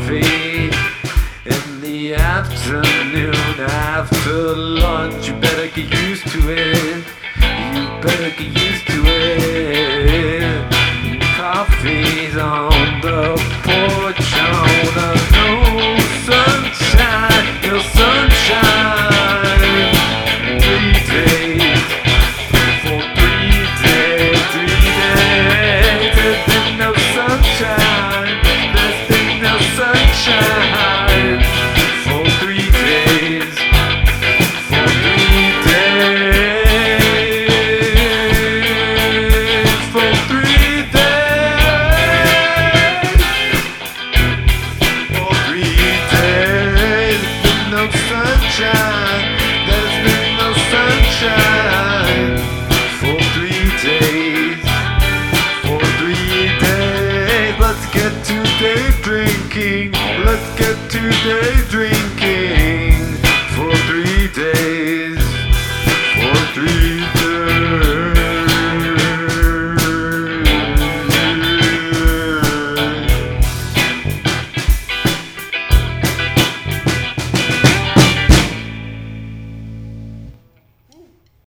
coffee in the afternoon after lunch. You better get used to it. You better get used to it. Coffee's on the porch on a no sunshine, no sunshine. 3 days, for 3 days, 3 days. There's been no sunshine. There's been no sunshine for 3 days. For 3 days. For 3 days. For 3 days. There's been no sunshine. There's been no sunshine for 3 days. For 3 days. Let's get to day drinking. Let's get to day drinking.